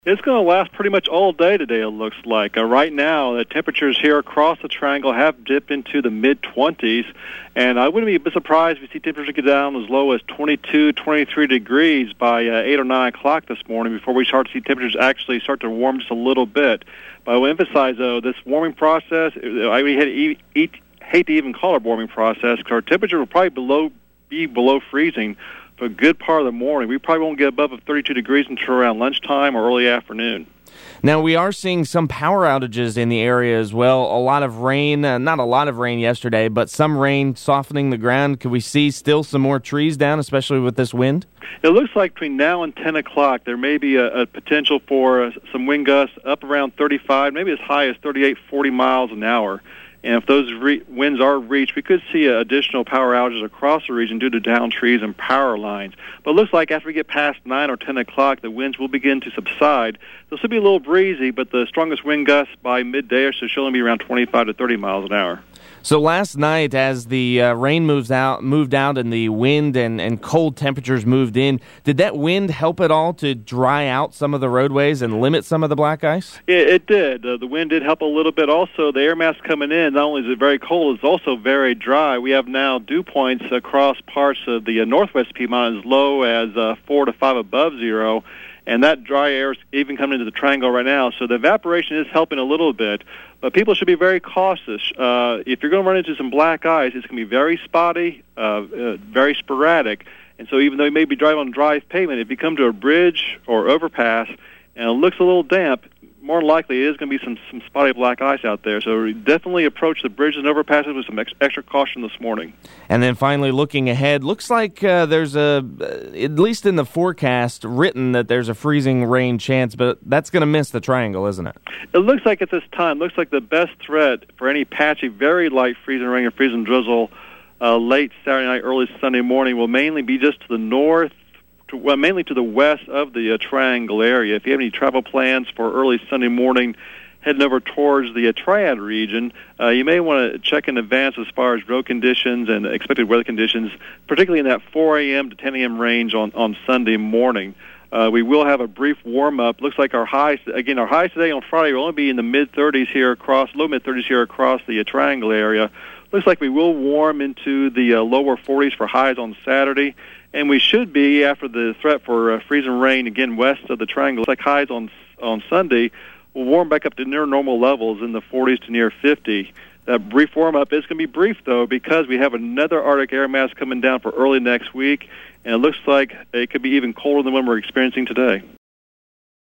It's going to last pretty much all day today, it looks like. Right now, the temperatures here across the triangle have dipped into the mid-20s, and I wouldn't be a bit surprised if we see temperatures get down as low as 22, 23 degrees by 8 or 9 o'clock this morning before we start to see temperatures actually start to warm just a little bit. But I will emphasize, though, this warming process, I hate to even call it a warming process because our temperature will probably be below freezing for a good part of the morning. We probably won't get above 32 degrees until around lunchtime or early afternoon. Now, we are seeing some power outages in the area as well. A lot of rain, not a lot of rain yesterday, but some rain softening the ground. Could we see still some more trees down, especially with this wind? It looks like between now and 10 o'clock there may be a potential for some wind gusts up around 35, maybe as high as 38, 40 miles an hour. And if those winds are reached, we could see additional power outages across the region due to downed trees and power lines. But it looks like after we get past 9 or 10 o'clock, the winds will begin to subside. They'll still be a little breezy, but the strongest wind gusts by midday or so should only be around 25 to 30 miles an hour. So last night, as the rain moved out and the wind and cold temperatures moved in, did that wind help at all to dry out some of the roadways and limit some of the black ice? It did. The wind did help a little bit. Also, the air mass coming in, not only is it very cold, it's also very dry. We have now dew points across parts of the northwest Piedmont as low as 4 to 5 above zero. And that dry air is even coming into the triangle right now. So the evaporation is helping a little bit. But people should be very cautious. If you're going to run into some black ice, it's going to be very spotty, very sporadic. And so even though you may be driving on dry pavement, if you come to a bridge or overpass and it looks a little damp, more than likely it is going to be some spotty black ice out there. So definitely approach the bridges and overpasses with some extra caution this morning. And then finally, looking ahead, looks like there's at least in the forecast, written that there's a freezing rain chance, but that's going to miss the triangle, isn't it? It looks like at this time, looks like the best threat for any patchy, very light freezing rain or freezing drizzle late Saturday night, early Sunday morning will mainly be just to the north, mainly to the west of the triangle area. If you have any travel plans for early Sunday morning heading over towards the Triad region, you may want to check in advance as far as road conditions and expected weather conditions, particularly in that 4 a.m. to 10 a.m. range on Sunday morning. We will have a brief warm-up. Looks like our highs today on Friday will only be in the mid-30s here low mid-30s here across the triangle area. Looks like we will warm into the lower 40s for highs on Saturday. And we should be, after the threat for freezing rain, again, west of the triangle, like highs on Sunday, will warm back up to near normal levels in the 40s to near 50. That brief warm-up is going to be brief, though, because we have another Arctic air mass coming down for early next week, and it looks like it could be even colder than what we're experiencing today.